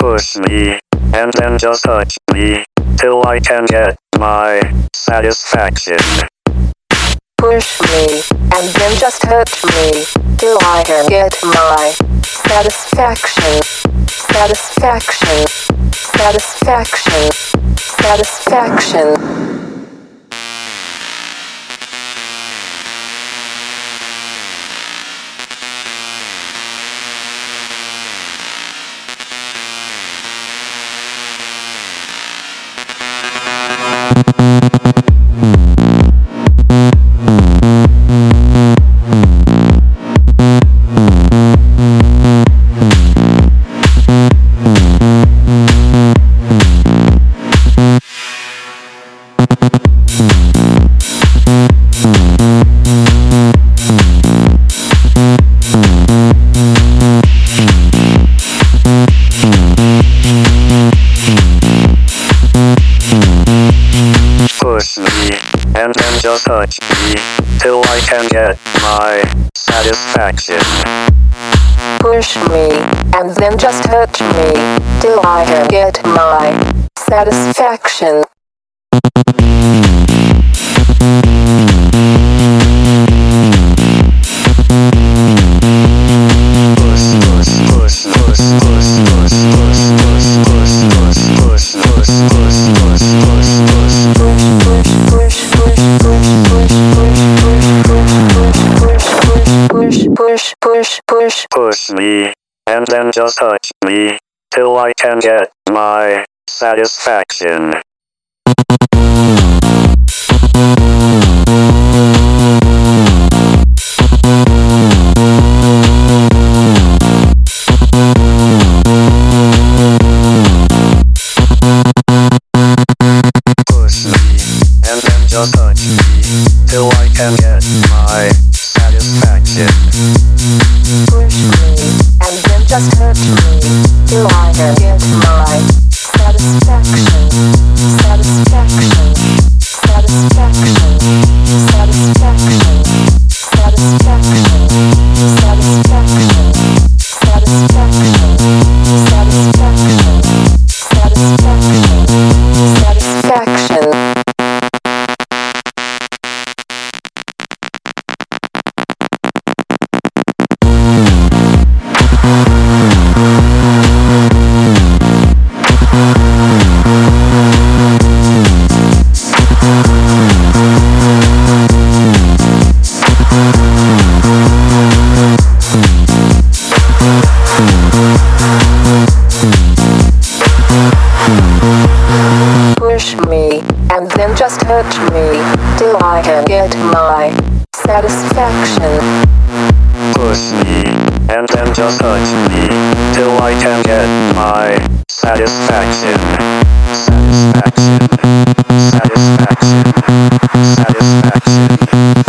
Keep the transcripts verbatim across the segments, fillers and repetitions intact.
Push me, and then just touch me, till I can get my satisfaction. Push me, and then just touch me, till I can get my satisfaction. Satisfaction. Satisfaction. Satisfaction. Push me, and then just touch me, till I can get my satisfaction. Push me, and then just touch me, till I can get my satisfaction. Push, push, push. Push me, and then just touch me, till I can get my satisfaction. Push me, and then just touch me, till I can get my satisfaction. Push me, and then just touch me, till I can get my satisfaction. Satisfaction. Satisfaction. Satisfaction. Satisfaction. Satisfaction. Satisfaction. Satisfaction. Satisfaction. Satisfaction. Push me, and then just touch me, till I can get my satisfaction. Push me, and then just touch me, till I can get my satisfaction. Satisfaction. Satisfaction. Satisfaction.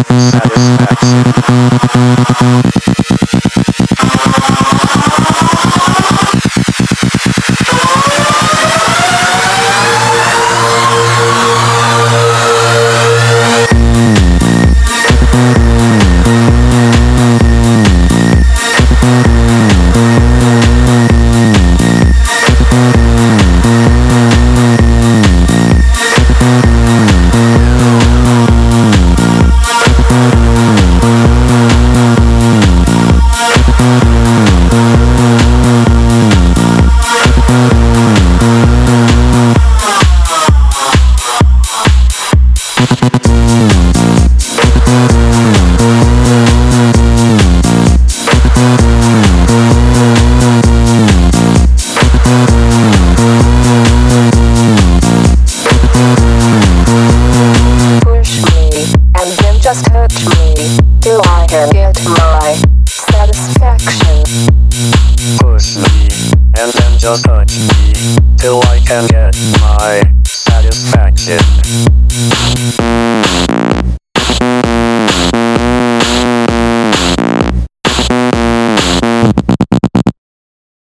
Just touch me, till I can get my satisfaction. Push me, and then just touch me, till I can get my satisfaction.